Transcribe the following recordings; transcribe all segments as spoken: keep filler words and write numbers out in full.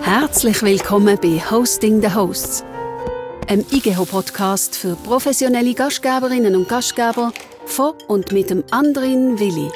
Herzlich willkommen bei Hosting the Hosts, einem I G E H-Podcast für professionelle Gastgeberinnen und Gastgeber von und mit dem Andrin Willi.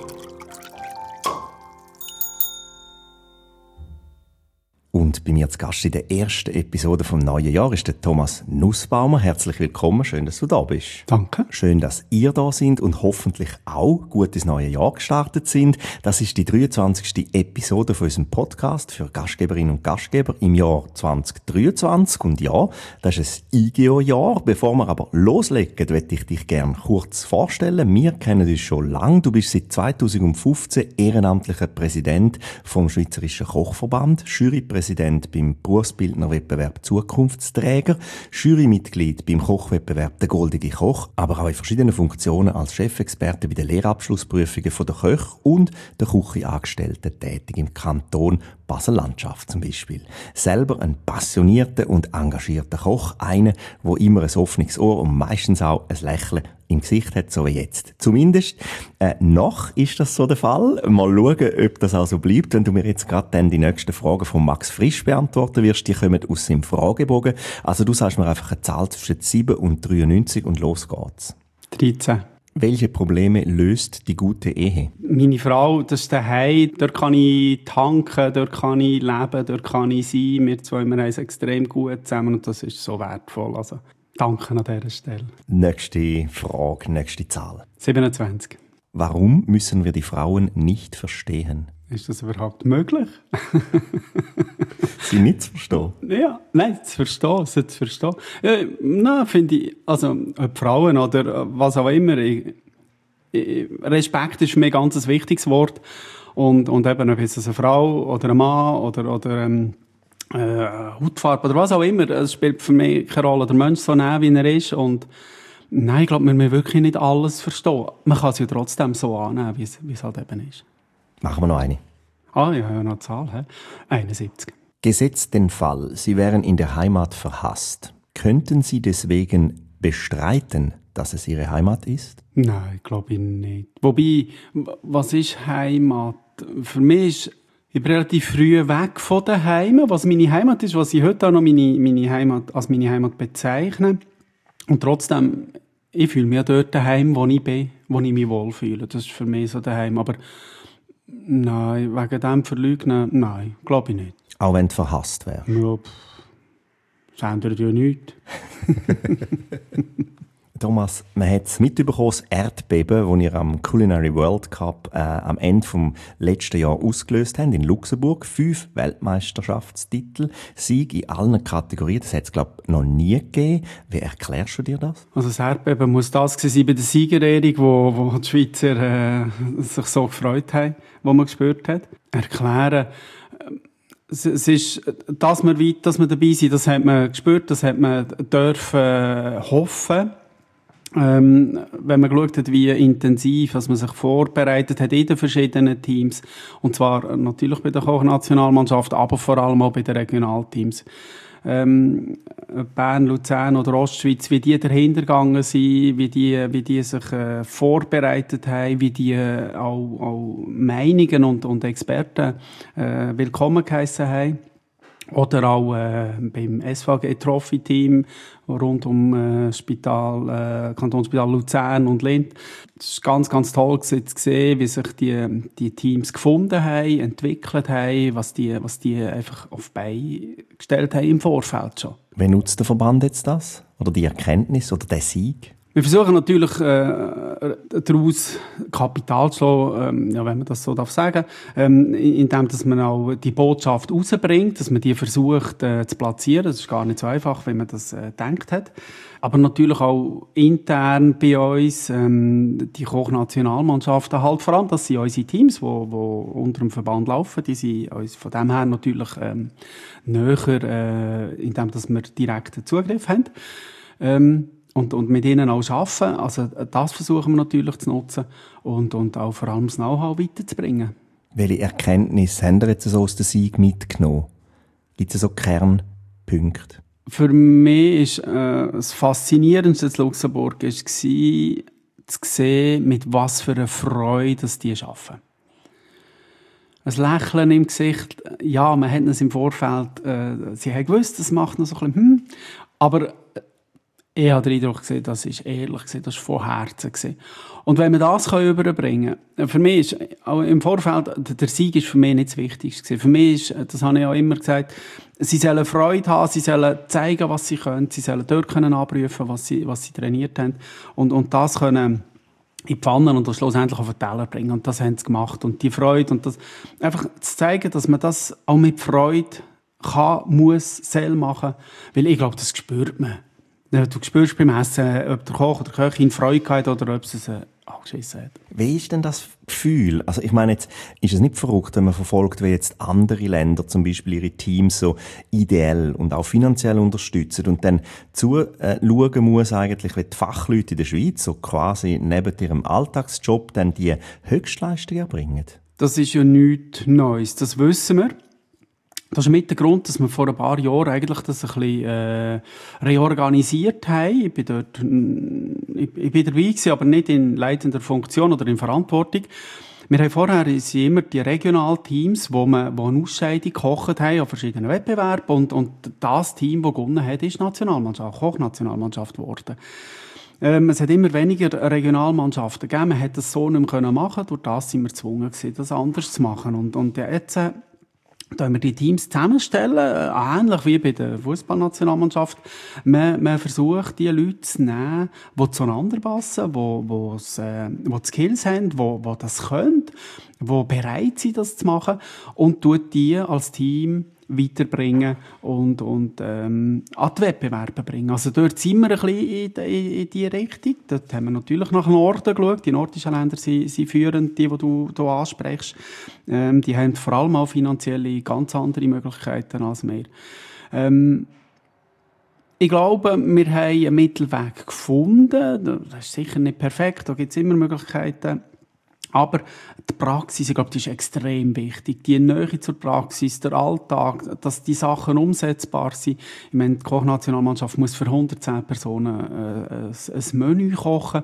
Und bei mir zu Gast in der ersten Episode vom neuen Jahr ist der Thomas Nussbaumer. Herzlich willkommen, schön, dass du da bist. Danke. Schön, dass ihr da sind und hoffentlich auch gut ins neue Jahr gestartet sind. Das ist die dreiundzwanzigste Episode von unserem Podcast für Gastgeberinnen und Gastgeber im Jahr zwanzig dreiundzwanzig. Und ja, das ist ein I G E O-Jahr. Bevor wir aber loslegen, möchte ich dich gerne kurz vorstellen. Wir kennen uns schon lange. Du bist seit zweitausendfünfzehn ehrenamtlicher Präsident vom Schweizerischen Kochverband, Jurypräsident beim Berufsbildnerwettbewerb Zukunftsträger, Jurymitglied beim Kochwettbewerb Der Goldige Koch, aber auch in verschiedenen Funktionen als Chefexperte bei den Lehrabschlussprüfungen der Köche und der Küchenangestellten tätig im Kanton Basel-Landschaft zum Beispiel. Selber ein passionierter und engagierter Koch, einer, der immer ein offenes Ohr und meistens auch ein Lächeln im Gesicht hat, so wie jetzt. Zumindest äh, noch ist das so der Fall. Mal schauen, ob das auch so bleibt. Wenn du mir jetzt gerade dann die nächsten Fragen von Max Frisch beantworten wirst, die kommen aus seinem Fragebogen. Also du sagst mir einfach eine Zahl zwischen sieben und dreiundneunzig und los geht's. dreizehn. Welche Probleme löst die gute Ehe? Meine Frau, das ist daheim. Dort kann ich tanken, dort kann ich leben, dort kann ich sein. Wir zwei, wir haben es extrem gut zusammen und das ist so wertvoll. Also, danke an dieser Stelle. Nächste Frage, nächste Zahl. siebenundzwanzig. Warum müssen wir die Frauen nicht verstehen? Ist das überhaupt möglich? Sie nicht zu verstehen? Ja, nein, zu verstehen, sie zu verstehen. Ja, nein, finde ich, also, ob Frauen oder was auch immer, ich, ich, Respekt ist für mich ein ganz wichtiges Wort. Und, und eben, ob es eine Frau oder ein Mann oder, oder ähm, äh, Hautfarbe oder was auch immer, es spielt für mich keine Rolle. Der Mensch so nehmen, wie er ist. Und nein, ich glaube, wir müssen wirklich nicht alles verstehen. Man kann es ja trotzdem so annehmen, wie es, wie es halt eben ist. Machen wir noch eine. Ah, ja, ja, noch eine Zahl, hä? einundsiebzig. Gesetzt den Fall, Sie wären in der Heimat verhasst. Könnten Sie deswegen bestreiten, dass es Ihre Heimat ist? Nein, glaube ich nicht. Wobei, was ist Heimat? Für mich ist, ich bin relativ früh weg von der Heimat, was meine Heimat ist, was ich heute auch noch meine, meine Heimat, als meine Heimat bezeichne. Und trotzdem, ich fühle mich dort daheim, wo ich bin, wo ich mich wohlfühle. Das ist für mich so daheim. Aber nein, wegen dem Verleugnen, nein, glaube ich nicht. Auch wenn du verhasst wärst? Ja, pff, das ändert ja nichts. Thomas, man hat es mitbekommen, das Erdbeben, das ihr am Culinary World Cup äh, am Ende vom letzten Jahr ausgelöst habt in Luxemburg. Fünf Weltmeisterschaftstitel, Sieg in allen Kategorien. Das hat es, glaube ich, noch nie gegeben. Wie erklärst du dir das? Also das Erdbeben muss das gewesen sein bei der Siegerehrung, wo, wo die Schweizer äh, sich so gefreut haben, wo man gespürt hat. Erklären. Es, es ist, dass wir weit, dass wir dabei sind, das hat man gespürt, das hat man dürfen äh, hoffen. Ähm, wenn man geschaut hat, wie intensiv dass man sich vorbereitet hat in den verschiedenen Teams, und zwar natürlich bei der Kochnationalmannschaft, aber vor allem auch bei den Regionalteams. Ähm, Bern, Luzern oder Ostschweiz, wie die dahinter gegangen sind, wie die, wie die sich äh, vorbereitet haben, wie die äh, auch, auch Meinungen und, und Experten äh, willkommen geheissen haben. Oder auch äh, beim S V G-Trophy-Team rund um äh, Spital, äh, Kantonsspital Luzern und Linz. Es war ganz, ganz toll zu sehen, wie sich die, die Teams gefunden haben, entwickelt haben, was die, was die einfach auf die Beine gestellt haben im Vorfeld schon. Wie nutzt der Verband jetzt das? Oder die Erkenntnis oder der Sieg? Wir versuchen natürlich, äh, daraus Kapital zu schlagen, ähm, ja, wenn man das so darf sagen, ähm, indem dass man auch die Botschaft rausbringt, dass man die versucht äh, zu platzieren. Das ist gar nicht so einfach, wie man das äh, gedacht hat. Aber natürlich auch intern bei uns, ähm, die Kochnationalmannschaften halt vor allem, das sind unsere Teams, die wo, wo unter dem Verband laufen, die sind uns von dem her natürlich ähm, näher, äh, indem dass wir direkten Zugriff haben. Ähm, Und, und mit ihnen auch arbeiten. Also das versuchen wir natürlich zu nutzen und, und auch vor allem das Know-how weiterzubringen. Welche Erkenntnisse haben Sie jetzt so aus dem Sieg mitgenommen? Gibt es so Kernpunkte? Für mich war äh, das Faszinierendste in Luxemburg war, zu sehen, mit was für einer Freude dass die arbeiten. ein Lächeln im Gesicht. Ja, man hat es im Vorfeld, äh, sie haben gewusst, das macht noch so ein bisschen, hm. Aber ich habe den Eindruck gesehen, das ist ehrlich gesehen, das ist von Herzen gesehen. Und wenn wir das überbringen können, für mich ist, auch im Vorfeld, der Sieg ist für mich nicht das Wichtigste gewesen. Für mich ist, das habe ich auch immer gesagt, sie sollen Freude haben, sie sollen zeigen, was sie können, sie sollen dort können abrufen, was sie, was sie trainiert haben. Und, und das können in die Pfanne und das schlussendlich auf den Teller bringen. Und das haben sie gemacht. Und die Freude und das, einfach zu zeigen, dass man das auch mit Freude kann, muss, soll machen. Weil ich glaube, das spürt man. Du spürst beim Essen, ob der Koch oder die Köchin Freude hat oder ob es äh, angeschissen hat. Wie ist denn das Gefühl? Also ich meine, jetzt ist es nicht verrückt, wenn man verfolgt, wie jetzt andere Länder zum Beispiel ihre Teams so ideell und auch finanziell unterstützen und dann zuschauen äh, muss eigentlich, wie die Fachleute in der Schweiz so quasi neben ihrem Alltagsjob dann die Höchstleistung erbringen? Das ist ja nichts Neues, das wissen wir. Das ist mit der Grund, dass wir vor ein paar Jahren eigentlich das ein bisschen äh, reorganisiert haben. Ich bin dort, ich, ich bin dabei gewesen, aber nicht in leitender Funktion oder in Verantwortung. Wir haben vorher immer die Regionalteams, wo wir, wo eine Ausscheidung gekocht haben an verschiedenen Wettbewerben und, und das Team, das gewonnen hat, ist Nationalmannschaft, Kochnationalmannschaft geworden. Ähm, es hat immer weniger Regionalmannschaften gegeben. Man hat das so nicht mehr machen können. Durch das sind wir gezwungen gewesen, das anders zu machen. Und, und jetzt, äh, da wir die Teams zusammenstellen, ähnlich wie bei der Fußballnationalmannschaft. Man, man versucht, die Leute zu nehmen, die zueinander passen, die, äh, die Skills haben, die, die das können, die bereit sind, das zu machen, und tut die als Team weiterbringen und, und ähm, an die Wettbewerbe bringen. Also dort sind wir ein bisschen in, in, in die Richtung. Dort haben wir natürlich nach Norden geschaut. Die nordischen Länder sind, sind führend, die, die du, du ansprichst. Ähm, die haben vor allem auch finanzielle ganz andere Möglichkeiten als wir. Ähm, ich glaube, wir haben einen Mittelweg gefunden. Das ist sicher nicht perfekt, da gibt es immer Möglichkeiten. Aber die Praxis, ich glaube, die ist extrem wichtig. Die Nähe zur Praxis, der Alltag, dass die Sachen umsetzbar sind. Ich meine, die Kochnationalmannschaft muss für hundertzehn Personen äh, ein, ein Menü kochen.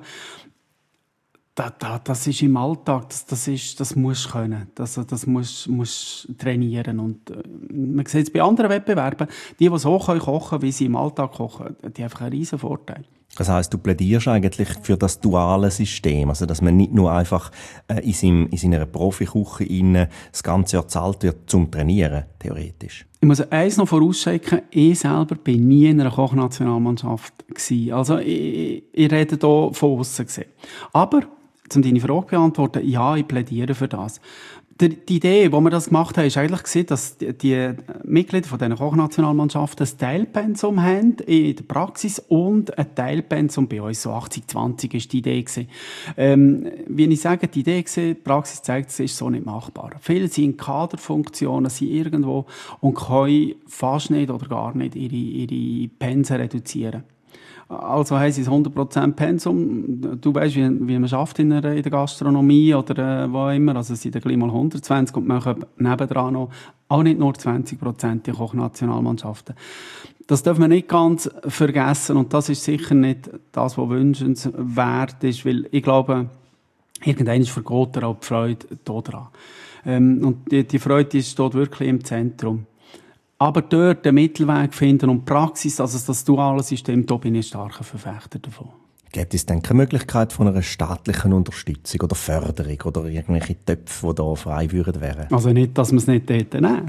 Das, das, das ist im Alltag, das, das, ist, das musst du können. Das, das musst du trainieren. Und äh, man sieht es bei anderen Wettbewerben, die, die so können kochen, wie sie im Alltag kochen, die haben einfach einen riesen Vorteil. Das heisst, du plädierst eigentlich für das duale System, also dass man nicht nur einfach äh, in, seinem, in seiner Profiküche innen das ganze Jahr zahlt wird zum Trainieren, theoretisch. Ich muss eins noch vorausschicken, ich selber bin nie in einer Kochnationalmannschaft gewesen. Also ich, ich rede hier von aussen gesehen. Aber, um deine Frage zu beantworten, ja, ich plädiere für das. Die Idee, wo wir das gemacht haben, ist eigentlich gewesen, dass die, die Mitglieder von diesen Kochnationalmannschaften ein Teilpensum haben in der Praxis und ein Teilpensum bei uns, so achtzig zwanzig ist die Idee gewesen. Ähm, wie ich sage, die Idee gewesen, die Praxis zeigt, es ist so nicht machbar. Viele sind in Kaderfunktionen, sind irgendwo und können fast nicht oder gar nicht ihre, ihre Pensen reduzieren. Also heisst es hundert Prozent Pensum. Du weißt, wie, wie man schafft in der, in der Gastronomie oder äh, wo immer. Also es sind dann gleich mal hundertzwanzig und man kann nebendran noch auch nicht nur zwanzig Prozent die Kochnationalmannschaften. Das darf man nicht ganz vergessen und das ist sicher nicht das, was wünschenswert ist, weil ich glaube, irgendwann ist vergeht auch die Freude da dran. Ähm, und die, die Freude ist dort wirklich im Zentrum. Aber dort den Mittelweg finden und Praxis, also das duale System, da bin ich starker Verfechter davon. Gibt es denn keine Möglichkeit von einer staatlichen Unterstützung oder Förderung oder irgendwelche Töpfe, die da frei würden wären? Also nicht, dass wir es nicht täten, nein.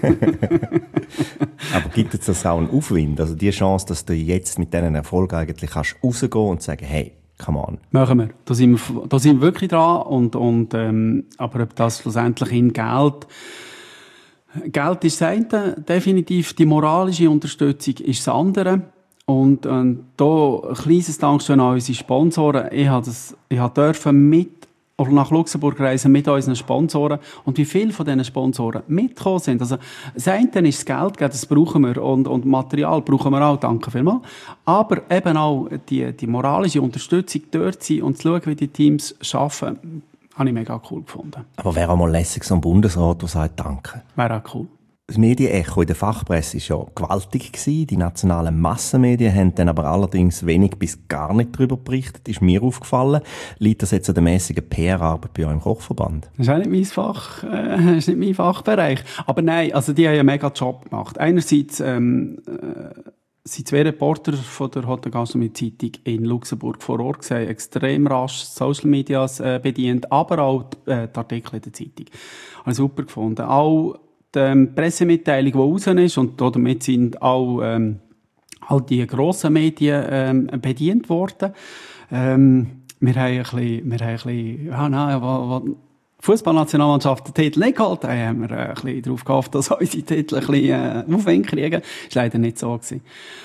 Aber gibt es das auch einen Aufwind? Also die Chance, dass du jetzt mit diesen Erfolgen eigentlich kannst rausgehen und sagen, hey, come on. Machen wir. Da sind wir, da sind wir wirklich dran. Und, und, ähm, aber ob das schlussendlich in Geld... Geld ist das eine, definitiv. Die moralische Unterstützung ist das andere. Und, und da ein kleines Dankeschön an unsere Sponsoren. Ich habe das, ich habe dürfen mit, oder nach Luxemburg reisen mit unseren Sponsoren. Und wie viele von diesen Sponsoren mitgekommen sind. Also, das eine ist das Geld, das brauchen wir. Und, und Material brauchen wir auch, danke vielmals. Aber eben auch die, die moralische Unterstützung dort sein und zu schauen, wie die Teams arbeiten. Habe ich mega cool gefunden. Aber wäre auch mal lässig, so ein Bundesrat, der sagt Danke. Wäre auch cool. Das Medienecho in der Fachpresse war ja gewaltig gewesen. Die nationalen Massenmedien haben dann aber allerdings wenig bis gar nicht darüber berichtet. Ist mir aufgefallen. Liegt das jetzt an der mässigen P R-Arbeit bei euch im Kochverband? Das ist auch nicht mein Fach, äh, das ist nicht mein Fachbereich. Aber nein, also die haben einen mega Job gemacht. Einerseits, ähm, äh, sind zwei Reporter von der Hotel Gastronomie Zeitung in Luxemburg vor Ort gewesen, extrem rasch Social Medias äh, bedient, aber auch die, äh, die Artikel in der Zeitung. Habe ich super gefunden. Auch die ähm, Pressemitteilung, die raus ist, und damit sind auch, ähm, all die grossen Medien ähm, bedient worden. Ähm, wir haben ein bisschen, wir haben ein bisschen, ja, nein, wo, wo die Fußballnationalmannschaft den Titel nicht geholt haben, haben wir ein bisschen darauf gehofft, dass unsere Titel ein bisschen äh, Aufwind kriegen. Das war leider nicht so gewesen.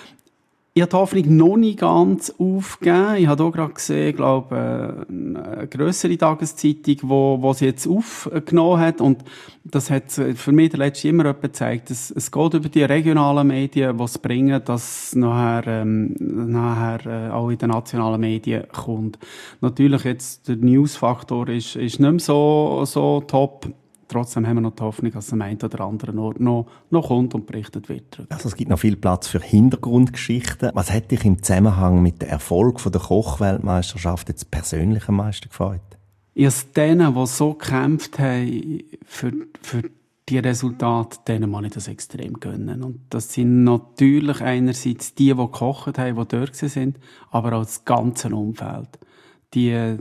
Ich habe die Hoffnung noch nicht ganz aufgegeben. Ich habe hier gerade gesehen, ich glaube, eine grössere Tageszeitung, wo, wo sie jetzt aufgenommen hat. Und das hat für mich der letzte immer gezeigt, dass es geht über die regionalen Medien, die es bringen, dass nachher, ähm, nachher äh, auch in den nationalen Medien kommt. Natürlich jetzt der Newsfaktor ist, ist nicht mehr so, so top. Trotzdem haben wir noch die Hoffnung, dass am einen oder anderen Ort noch, noch kommt und berichtet wird. Also es gibt noch viel Platz für Hintergrundgeschichten. Was hat dich im Zusammenhang mit dem Erfolg von der Kochweltmeisterschaft jetzt persönlich am meisten gefreut? Ich habe denen, die so gekämpft haben für, für die Resultate, denen muss ich das extrem gönnen. Und das sind natürlich einerseits die, die gekocht haben, die dort sind, aber auch das ganze Umfeld. Die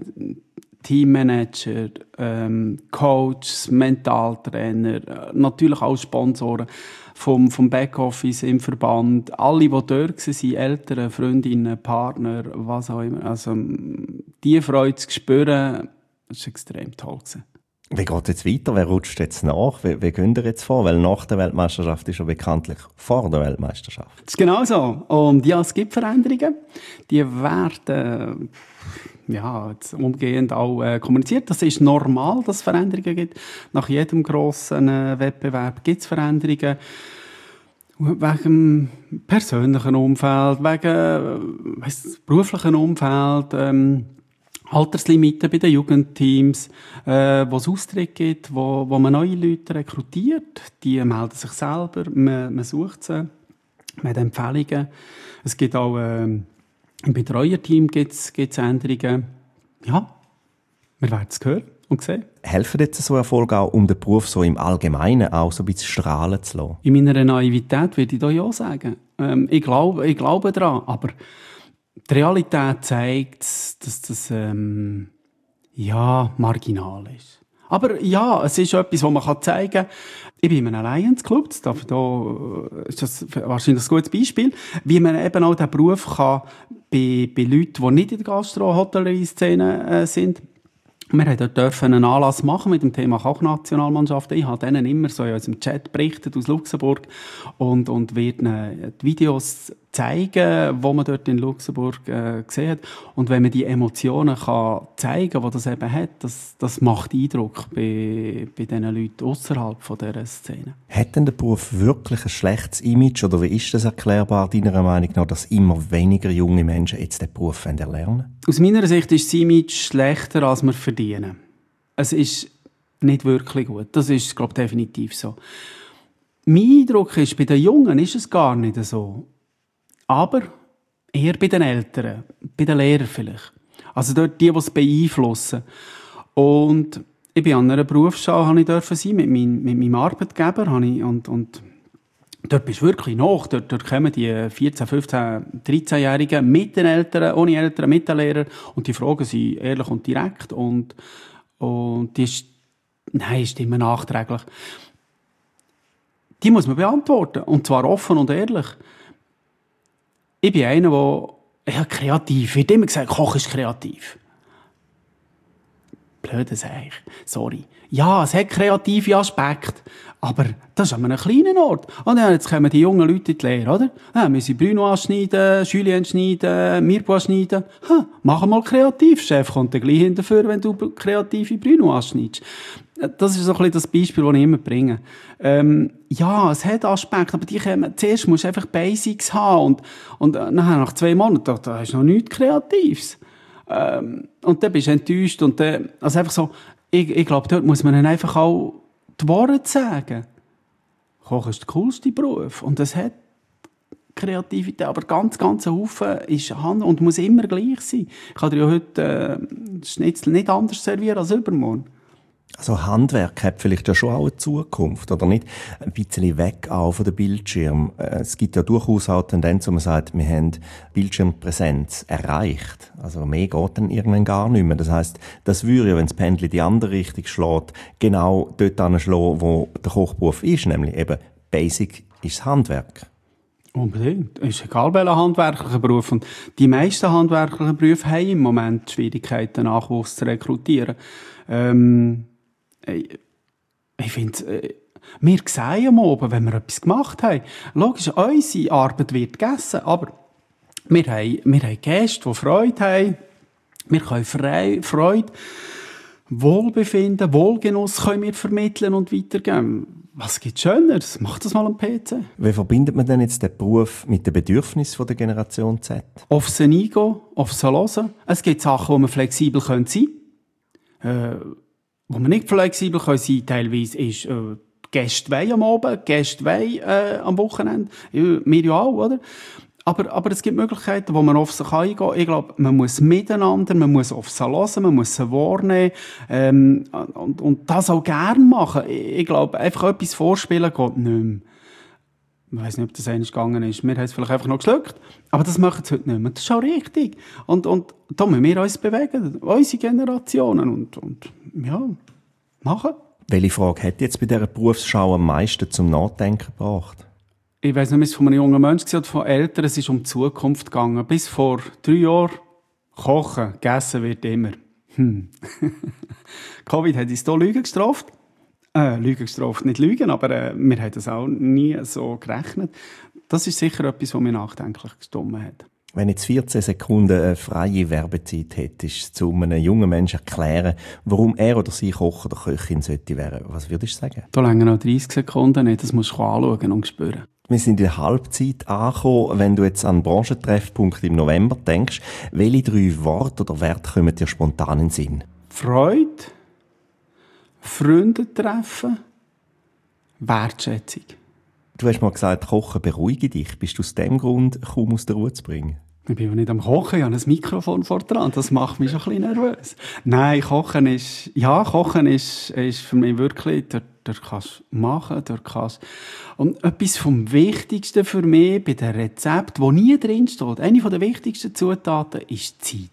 Teammanager, ähm, Coaches, Mentaltrainer, natürlich auch Sponsoren vom, vom Backoffice im Verband, alle, die dort waren, Eltern, Freundinnen, Partner, was auch immer. Also, die Freude zu spüren, das war extrem toll. Wie geht es jetzt weiter? Wer rutscht jetzt nach? Wie, wie gehen ihr jetzt vor? Weil nach der Weltmeisterschaft ist ja bekanntlich vor der Weltmeisterschaft. Das ist genau so. Und ja, es gibt Veränderungen. Die werden ja, jetzt umgehend auch äh, kommuniziert. Das ist normal, dass es Veränderungen gibt. Nach jedem grossen äh, Wettbewerb gibt es Veränderungen. Wegen dem persönlichen Umfeld, wegen äh, beruflichen Umfeld, ähm, Alterslimiten bei den Jugendteams, äh, wo es Austritte gibt, wo, wo man neue Leute rekrutiert. Die melden sich selber, man, man sucht sie, man hat Empfehlungen. Es gibt auch äh, im Betreuerteam gibt's, gibt's Änderungen. Ja, wir werden es hören und sehen. Helfen jetzt so Erfolge auch, um den Beruf so im Allgemeinen auch so ein bisschen strahlen zu lassen? In meiner Naivität würde ich da ja sagen. Ähm, ich glaube, ich glaube daran, aber die Realität zeigt, dass das ähm, ja, marginal ist. Aber ja, es ist etwas, was man zeigen kann. Ich bin in einem Alliance Club, das, darf, da ist das wahrscheinlich ein gutes Beispiel, wie man eben auch diesen Beruf kann bei, bei Leuten, die nicht in der Gastro-Hotellerie-Szene äh, sind. Wir haben dort einen Anlass machen mit dem Thema Kochnationalmannschaft. Ich habe denen immer so in unserem Chat berichtet aus Luxemburg und, und werde ihnen die Videos zeigen, die man dort in Luxemburg äh, gesehen hat. Und wenn man die Emotionen kann zeigen kann, die das eben hat, das, das macht Eindruck bei, bei diesen Leuten außerhalb von dieser Szene. Hat denn der Beruf wirklich ein schlechtes Image oder wie ist das erklärbar, deiner Meinung nach, dass immer weniger junge Menschen jetzt den Beruf erlernen? Aus meiner Sicht ist das Image schlechter, als wir verdienen. Es ist nicht wirklich gut. Das ist, glaube ich, definitiv so. Mein Eindruck ist, bei den Jungen ist es gar nicht so. Aber eher bei den Eltern, bei den Lehrern vielleicht. Also dort die, die es beeinflussen. Und ich bin an einer Berufsschule, habe ich dürfen sein, mit, mein, mit meinem Arbeitgeber. Habe ich, und, und dort bist du wirklich nach. Dort, dort kommen die vierzehn, fünfzehn, dreizehnjährigen mit den Eltern, ohne Eltern, mit den Lehrern. Und die Fragen sind ehrlich und direkt. Und, und die ist, nein, ist immer nachträglich. Die muss man beantworten. Und zwar offen und ehrlich. Ich bin einer, der ja, kreativ wird. Immer gesagt, Koch ist kreativ. Blöde Sache. Sorry. Ja, es hat kreative Aspekte. Aber das ist an einem kleinen Ort. Und ja, jetzt kommen die jungen Leute in die Lehre, oder? Ja, wir müssen Bruno schneiden, Julien schneiden, Mirko schneiden. Ha, mach mal kreativ. Chef kommt dann gleich hinterher, wenn du kreative Bruno schneidest. Das ist so ein bisschen das Beispiel, das ich immer bringe. Ähm, ja, es hat Aspekte, aber die kommen, zuerst musst du einfach Basics haben und, und nachher, nach zwei Monaten, da, da hast du noch nichts Kreatives. Ähm, und dann bist du enttäuscht und dann, also einfach so, ich, ich glaube, dort muss man dann einfach auch die Wahrheit sagen. Kochen ist der coolste Beruf. Und es hat Kreativität, aber ganz, ganz ein Haufen ist Hand und muss immer gleich sein. Ich kann dir ja heute äh, Schnitzel nicht anders servieren als übermorgen. Also Handwerk hat vielleicht ja schon auch eine Zukunft, oder nicht? Ein bisschen weg auch von dem Bildschirm. Es gibt ja durchaus auch Tendenz, wo man sagt, wir haben Bildschirmpräsenz erreicht. Also mehr geht dann irgendwann gar nicht mehr. Das heisst, das würde ja, wenn das Pendel in die andere Richtung schlägt, genau dort anschlagen, wo der Kochberuf ist, nämlich eben Basic ist das Handwerk. Unbedingt. Es ist egal, welcher handwerklicher Beruf. Und die meisten handwerklichen Berufe haben im Moment Schwierigkeiten, Nachwuchs zu rekrutieren. Ähm, ich, ich finde, äh, wir sehen am Abend, wenn wir etwas gemacht haben. Logisch, unsere Arbeit wird gegessen, aber wir haben, wir haben Gäste, die Freude haben. Wir können Frei, Freude, Wohlbefinden, Wohlgenuss können wir vermitteln und weitergeben. Was gibt Schöneres? Mach das mal am P C. Wie verbindet man denn jetzt den Beruf mit den Bedürfnissen der Generation Z? Auf sie eingehen, auf sie hören. Es gibt Sachen, wo man flexibel sein können. Äh, wo man nicht flexibel sein können, teilweise ist äh, Gäste wollen am Abend, Gäste wollen äh, am Wochenende. Ja, wir ja auch, oder? Aber, aber es gibt Möglichkeiten, wo man auf sie eingehen kann. Ich glaube, man muss miteinander, man muss auf sie hören, man muss sie wahrnehmen ähm, und, und das auch gerne machen. Ich glaube, einfach etwas vorspielen geht nicht mehr. Ich weiss nicht, ob das einmal gegangen ist. Wir haben es vielleicht einfach noch geschluckt. Aber das machen sie heute nicht mehr. Das ist auch richtig. Und, und da müssen wir uns bewegen, unsere Generationen. Und, und ja, machen. Welche Frage hat jetzt bei dieser Berufsschau am meisten zum Nachdenken gebracht? Ich weiss nicht, ob es von einem jungen Menschen oder von Eltern, es ist um die Zukunft gegangen. Bis vor drei Jahren kochen, gegessen wird immer. Hm. Covid hat uns hier Lügen gestraft. Äh, Lügen gestraft, nicht Lügen, aber äh, wir haben das auch nie so gerechnet. Das ist sicher etwas, was mir nachdenklich gestimmt hat. Wenn jetzt vierzehn Sekunden eine freie Werbezeit hättest, zu einem jungen Menschen erklären, warum er oder sie Koch oder Köchin sollte werden, was würdest du sagen? Da länger noch dreißig Sekunden nicht, das musst du anschauen und spüren. Wir sind in der Halbzeit angekommen. Wenn du jetzt an den Branchentreffpunkt im November denkst, welche drei Worte oder Werte kommen dir spontan in den Sinn? Freude, Freunde treffen, Wertschätzung. Du hast mal gesagt, Kochen beruhige dich. Bist du aus dem Grund kaum aus der Ruhe zu bringen? Ich bin ja nicht am Kochen, ich habe ein Mikrofon vor dran. Das macht mich schon ein bisschen nervös. Nein, Kochen ist, ja, Kochen ist, ist für mich wirklich, dort, dort kannst du machen, dort kannst und etwas vom Wichtigsten für mich bei den Rezepten, wo nie drin steht, eine der wichtigsten Zutaten ist Zeit.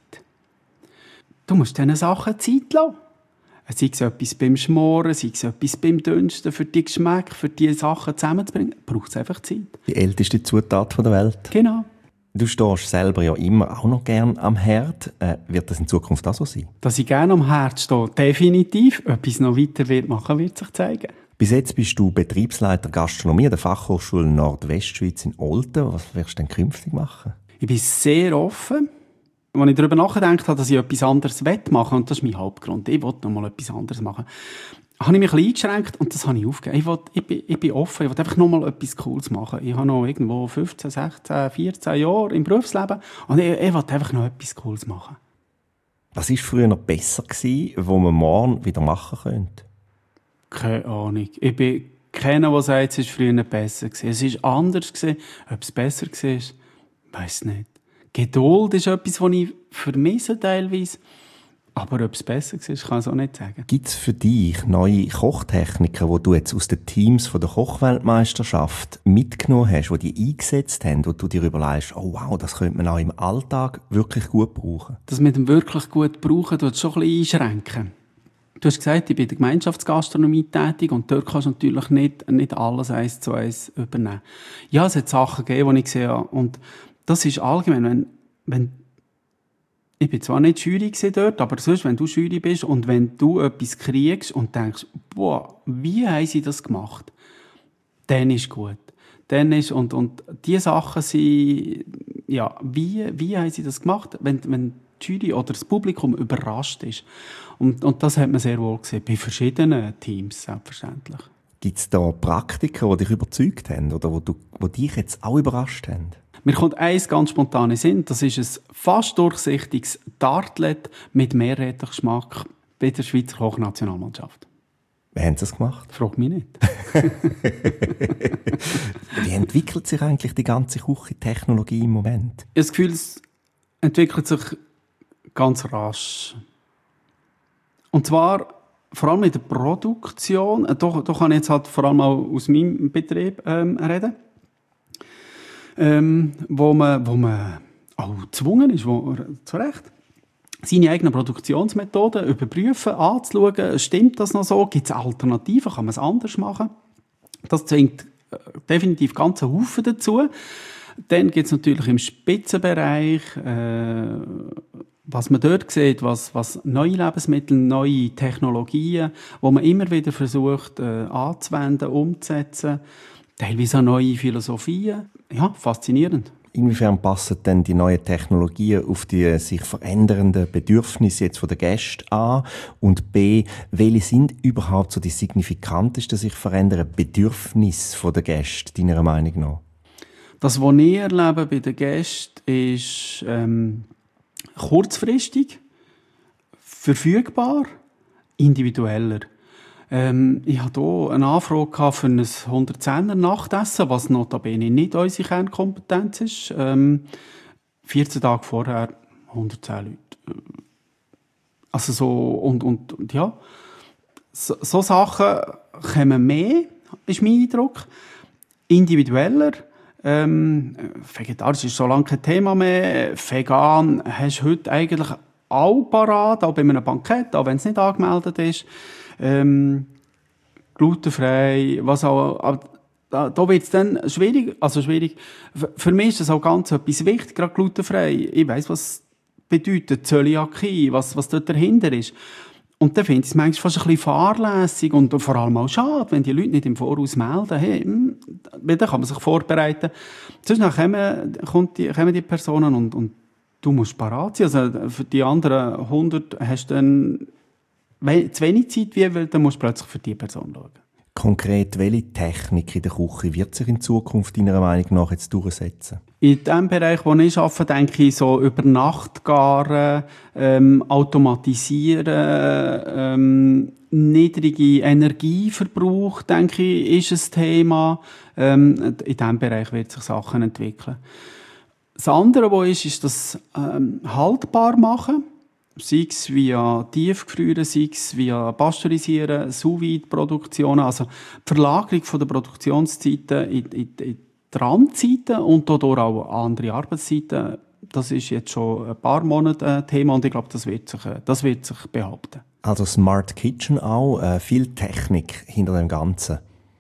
Du musst diesen Sachen Zeit lassen. Sei es etwas beim Schmoren, sei es etwas beim Dünsten, für die Geschmäcker, für die Sachen zusammenzubringen, braucht es einfach Zeit. Die älteste Zutat der Welt. Genau. Du stehst selber ja immer auch noch gern am Herd. Äh, wird das in Zukunft auch so sein? Dass ich gerne am Herd stehe, definitiv. Etwas noch weiter wird machen, wird sich zeigen. Bis jetzt bist du Betriebsleiter Gastronomie an der Fachhochschule Nordwestschweiz in Olten. Was wirst du denn künftig machen? Ich bin sehr offen. Als ich darüber nachgedacht habe, dass ich etwas anderes machen will, und das ist mein Hauptgrund, ich will noch mal etwas anderes machen, habe ich mich ein bisschen eingeschränkt und das habe ich aufgegeben. Ich, will, ich, bin, ich bin offen, ich will einfach noch mal etwas Cooles machen. Ich habe noch irgendwo fünfzehn, sechzehn, vierzehn Jahre im Berufsleben und ich, ich will einfach noch etwas Cooles machen. Was war früher noch besser gewesen, wo man morgen wieder machen könnte? Keine Ahnung. Ich bin keiner, der sagt, es war früher besser gewesen. Es war anders gewesen. Ob es besser war, weiss nicht. Geduld ist etwas, was ich vermisse teilweise. Aber ob es besser war, kann ich auch nicht sagen. Gibt es für dich neue Kochtechniken, die du jetzt aus den Teams von der Kochweltmeisterschaft mitgenommen hast, die die eingesetzt haben, wo du dir überlegst, oh wow, das könnte man auch im Alltag wirklich gut brauchen? Das mit dem wirklich gut brauchen, tut es schon ein bisschen einschränken. Du hast gesagt, ich bin in der Gemeinschaftsgastronomie tätig und dort kannst du natürlich nicht, nicht alles eins zu eins übernehmen. Ja, es hat Sachen gegeben, die ich gesehen habe. Und das ist allgemein, wenn, wenn ich bin zwar nicht Jury dort, aber sonst, wenn du Jury bist und wenn du etwas kriegst und denkst, boah, wie haben sie das gemacht? Dann ist gut. Dann ist, und, und die Sachen sind, ja, wie, wie haben sie das gemacht? Wenn, wenn die Jury oder das Publikum überrascht ist. Und, und das hat man sehr wohl gesehen, bei verschiedenen Teams, selbstverständlich. Gibt es da Praktiken, die dich überzeugt haben oder die, die dich jetzt auch überrascht haben? Mir kommt eins ganz spontan in den Sinn. Das ist ein fast durchsichtiges Tartlet mit Meerrettichgeschmack bei der Schweizer Kochnationalmannschaft. Wie haben Sie das gemacht? Frag mich nicht. Wie entwickelt sich eigentlich die ganze Küchentechnologie im Moment? Ich habe das Gefühl, es entwickelt sich ganz rasch. Und zwar vor allem in der Produktion. Da, da kann ich jetzt halt vor allem auch aus meinem Betrieb ähm, reden. Ähm, wo man, wo man auch gezwungen ist, wo, zu Recht, seine eigenen Produktionsmethoden überprüfen, anzuschauen, stimmt das noch so, gibt es Alternativen, kann man es anders machen. Das zwingt definitiv ganz einen Haufen dazu. Dann gibt es natürlich im Spitzenbereich, äh, was man dort sieht, was, was neue Lebensmittel, neue Technologien, wo man immer wieder versucht äh, anzuwenden, umzusetzen, teilweise auch neue Philosophien. Ja, faszinierend. Inwiefern passen denn die neuen Technologien auf die sich verändernden Bedürfnisse jetzt von der Gäste an? Und B, welche sind überhaupt so die signifikantesten sich verändernden Bedürfnisse von der Gäste, deiner Meinung nach? Das, was ich erlebe bei den Gästen, ist ähm, kurzfristig, verfügbar, individueller. Ähm, ich hatte hier eine Anfrage für ein hundertzehner Nachtessen, was notabene nicht unsere Kernkompetenz ist. Ähm, vierzehn Tage vorher hundertzehn Leute. Also so, und, und, und ja, so, so Sachen kommen mehr, ist mein Eindruck. Individueller. Ähm, vegetarisch ist so lange kein Thema mehr. Vegan hast du heute eigentlich auch parat, auch bei einem Bankett, auch wenn es nicht angemeldet ist. Ähm, glutenfrei, was auch, aber da, da wird es dann schwierig, also schwierig. Für, für mich ist das auch ganz etwas wichtig, gerade glutenfrei. Ich weiss, was bedeutet Zöliakie, was, was dort dahinter ist. Und dann finde ich es manchmal fast ein bisschen fahrlässig und vor allem auch schade, wenn die Leute nicht im Voraus melden, hey, hm, dann kann man sich vorbereiten. Sonst kommen, kommen, die, kommen die Personen und, und du musst parat sein. Also für die anderen hundert hast du dann zu wenig Zeit, wie, weil dann musst du plötzlich für die Person schauen. Konkret, welche Technik in der Küche wird sich in Zukunft deiner Meinung nach jetzt durchsetzen? In dem Bereich, wo ich arbeite, denke ich, so über Nacht garen, ähm, automatisieren, ähm, niedrige Energieverbrauch, denke ich, ist ein Thema. Ähm, in diesem Bereich wird sich Sachen entwickeln. Das andere, was ist, ist das ähm, haltbar machen. Sei es via Tiefgefrieren, sei es via Pasteurisieren, Sous-Vide-Produktionen, also die Verlagerung von der Produktionszeiten in, in, in die Randzeiten und dadurch auch andere Arbeitszeiten. Das ist jetzt schon ein paar Monate ein Thema und ich glaube, das wird sich, das wird sich behaupten. Also Smart Kitchen auch, äh, viel Technik hinter dem Ganzen.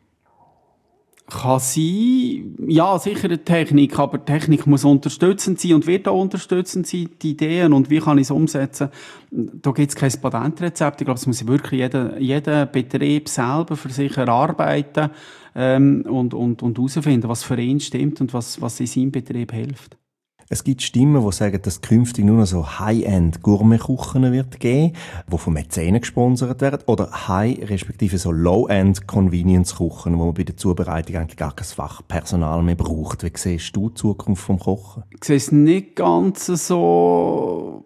Kann sein, ja, sicher eine Technik, aber Technik muss unterstützend sein und wird auch unterstützend sein, die Ideen und wie kann ich es umsetzen. Da gibt es kein Patentrezept. Ich glaube, es muss wirklich jeder, jeder Betrieb selber für sich erarbeiten ähm, und, und, und herausfinden, was für ihn stimmt und was, was in seinem Betrieb hilft. Es gibt Stimmen, die sagen, dass künftig nur noch so High-End-Gourmet-Küchen wird geben, die von Mäzenen gesponsert werden, oder High- respektive so Low-End-Convenience-Küchen, wo man bei der Zubereitung eigentlich gar kein Fachpersonal mehr braucht. Wie siehst du die Zukunft vom Kochen? Ich sehe es nicht ganz so.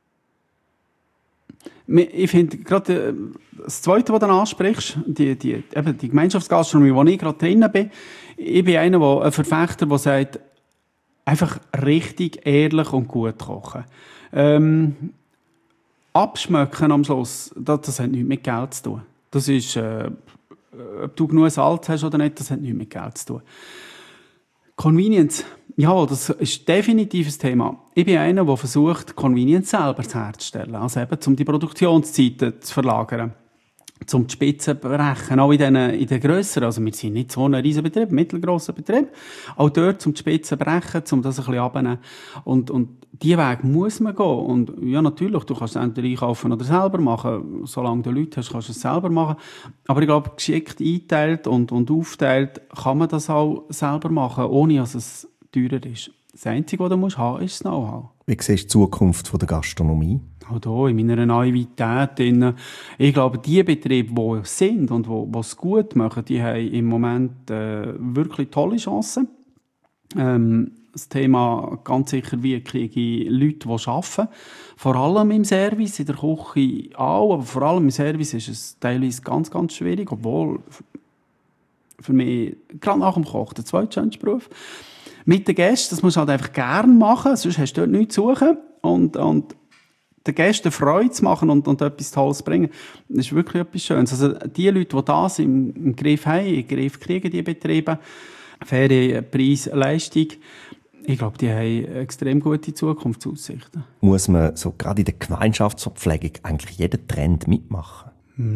Ich finde gerade das Zweite, was du ansprichst, die, die, eben die Gemeinschaftsgastronomie, wo ich gerade drin bin, ich bin einer, der, ein Verfechter, der sagt, einfach richtig, ehrlich und gut kochen. Ähm, abschmecken am Schluss, das, das hat nichts mit Geld zu tun. Das ist, äh, ob du genug Salz hast oder nicht, das hat nichts mit Geld zu tun. Convenience, ja, das ist definitiv ein Thema. Ich bin einer, der versucht, Convenience selber herzustellen. Also eben, um die Produktionszeiten zu verlagern. Zum die Spitzen brechen, auch in den, in den grösseren, also wir sind nicht so ein riesen Betrieb, mittelgrosser Betrieb, auch dort zum die Spitzen brechen, um das ein bisschen abzunehmen. Und, und diesen Weg muss man gehen. Und ja, natürlich, du kannst es entweder einkaufen oder selber machen. Solange du Leute hast, kannst du es selber machen. Aber ich glaube, geschickt eingeteilt und, und aufteilt kann man das auch selber machen, ohne dass es teurer ist. Das Einzige, was du musst haben, ist das Know-how. Wie siehst du die Zukunft der Gastronomie? Auch hier, in meiner Naivität. Ich glaube, die Betriebe, die es sind und die es gut machen, die haben im Moment äh, wirklich tolle Chancen. Ähm, das Thema ganz sicher, wie kriege ich Leute, die arbeiten. Vor allem im Service, in der Küche auch, aber vor allem im Service ist es teilweise ganz, ganz schwierig, obwohl für mich, gerade nach dem Kochen, der zweitschönste Beruf. Mit den Gästen, das musst du halt einfach gerne machen, sonst hast du dort nichts zu suchen. Und, und den Gästen Freude zu machen und, und etwas Tolles zu bringen, das ist wirklich etwas Schönes. Also die Leute, die das im, im Griff haben, im Griff kriegen, die Betriebe, faire Preis, Leistung, ich glaube, die haben extrem gute Zukunftsaussichten. Muss man so gerade in der Gemeinschaftsverpflegung eigentlich jeden Trend mitmachen?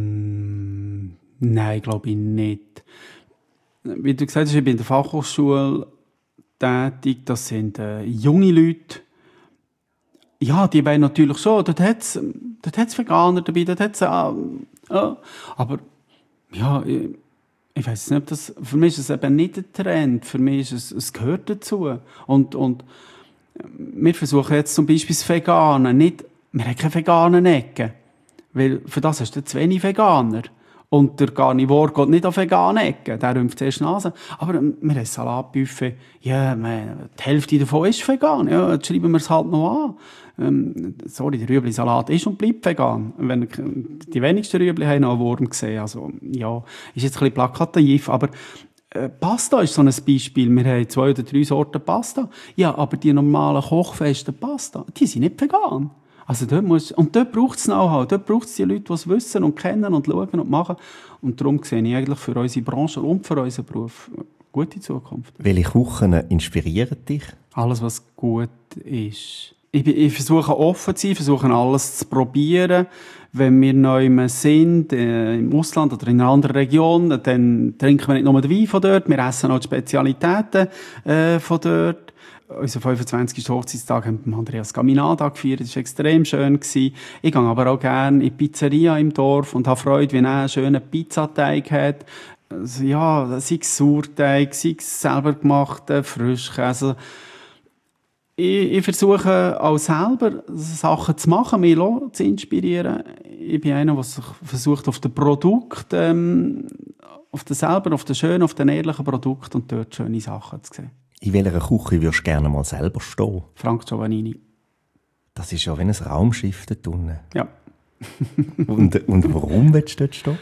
Mm, nein, glaube ich nicht. Wie du gesagt hast, ich bin in der Fachhochschule tätig, das sind äh, junge Leute. Ja, die wollen natürlich schon, dort hat es dort hat's Veganer dabei, dort hat es äh, äh, aber ja, ich, ich weiss nicht, ob das, für mich ist es eben nicht ein Trend, für mich ist es, es gehört dazu. Und, und wir versuchen jetzt zum Beispiel das Veganen, nicht, wir haben keine veganen Ecken, weil für das hast du zu wenig Veganer. Und der Carnivore geht nicht auf vegane Ecken, der rümpft zuerst die Nase. Aber wir haben ein Salatbuffet, ja, man, die Hälfte davon ist vegan, ja, jetzt schreiben wir es halt noch an. Ähm, sorry, der Rüebli-Salat ist und bleibt vegan. Wenn, die wenigsten Rüebli haben noch einen Wurm gesehen, also, ja, ist jetzt ein bisschen plakativ, aber äh, Pasta ist so ein Beispiel. Wir haben zwei oder drei Sorten Pasta. Ja, aber die normalen kochfesten Pasta, die sind nicht vegan. Also dort muss, und dort braucht es Know-how, dort braucht es die Leute, die es wissen und kennen und schauen und machen. Und darum sehe ich eigentlich für unsere Branche und für unseren Beruf eine gute Zukunft. Welche Küchen inspirieren dich? Alles, was gut ist. Ich, ich versuche offen zu sein, versuche alles zu probieren. Wenn wir neu sind, äh, im Ausland oder in einer anderen Region, dann trinken wir nicht nur den Wein von dort, wir essen auch die Spezialitäten äh, von dort. Unser fünfundzwanzigsten Hochzeitstag haben wir Andreas Caminada gefeiert. Das war extrem schön. Ich gehe aber auch gerne in die Pizzeria im Dorf und habe Freude, wenn er einen schönen Pizzateig hat. Also, ja, sei es Sauerteig, sei es selber gemachter Frischkäse. Ich, ich versuche auch selber Sachen zu machen, mich zu inspirieren. Ich bin einer, der sich versucht, auf das Produkt, ähm, auf das selber, auf das schöne, auf den ehrlichen Produkt und dort schöne Sachen zu sehen. In welcher Küche würdest du gerne mal selber stehen? Frank Giovannini. Das ist ja wie ein Raumschiff dort unten. Ja. und, und warum willst du dort stehen?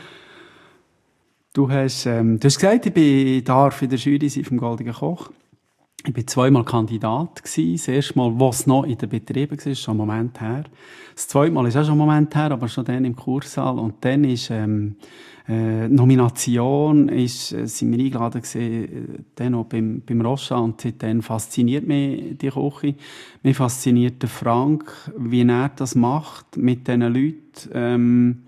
Du hast, ähm, du hast gesagt, ich bin darf in der Jury sein vom Goldigen Koch. Ich war zweimal Kandidat gewesen. Das erste Mal, was noch in den Betrieben war, ist schon einen Moment her. Das zweite Mal ist auch schon einen Moment her, aber schon dann im Kurssaal. Und dann ist, ähm, äh, Nomination ist, äh, sind wir eingeladen gewesen, äh, dann noch beim, beim Rocha. Und seitdem fasziniert mich die Küche. Mich fasziniert der Frank, wie er das macht mit diesen Leuten. Ähm,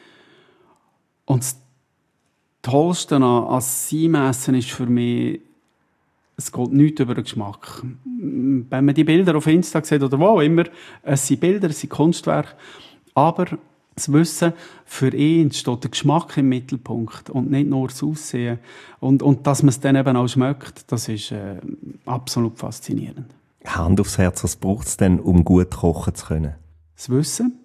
und das Tollste an, an seinem Essen ist für mich, es geht nichts über den Geschmack. Wenn man die Bilder auf Insta sieht oder wo auch immer, es sind Bilder, es sind Kunstwerke, aber das Wissen, für ihn steht der Geschmack im Mittelpunkt und nicht nur das Aussehen. Und, und dass man es dann eben auch schmeckt, das ist äh, absolut faszinierend. Hand aufs Herz, was braucht es denn, um gut kochen zu können? Das Wissen,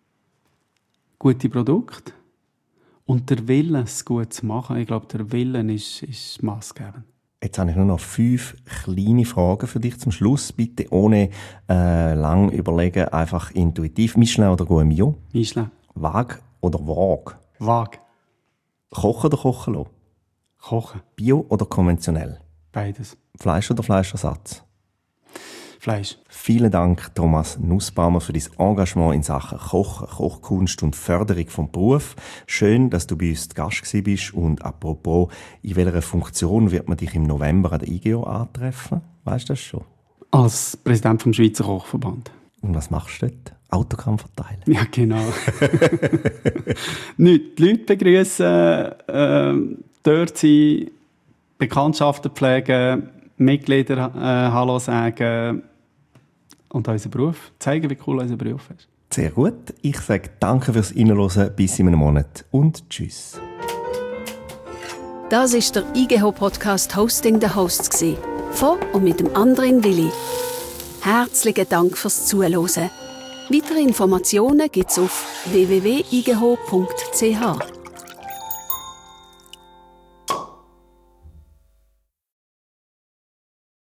gute Produkte und der Wille, es gut zu machen. Ich glaube, der Wille ist, ist maßgebend. Jetzt habe ich nur noch fünf kleine Fragen für dich zum Schluss. Bitte ohne äh, lang überlegen, einfach intuitiv. Michelin oder Gourmillon? Michelin. Waag oder Waag? Waag. Kochen oder kochen lassen? Kochen. Bio oder konventionell? Beides. Fleisch oder Fleischersatz? Fleisch. Vielen Dank, Thomas Nussbaumer, für dein Engagement in Sachen Kochen, Kochkunst und Förderung vom Beruf. Schön, dass du bei uns zu Gast gewesen bist. Und apropos, in welcher Funktion wird man dich im November an der I G O antreffen? Weißt du das schon? Als Präsident vom Schweizer Kochverband. Und was machst du dort? Autogramm verteilen? Ja, genau. Nicht die Leute begrüßen, äh, dort sein, Bekanntschaften pflegen, Mitglieder äh, Hallo sagen und unseren Beruf zeigen, wie cool unser Beruf ist. Sehr gut. Ich sage danke fürs Reinhören. Bis in einem Monat und tschüss. Das war der I G H O-Podcast «Hosting the Hosts» von und mit dem Andrin Willi. Herzlichen Dank fürs Zuhören. Weitere Informationen gibt es auf w w w punkt i g h o punkt c h.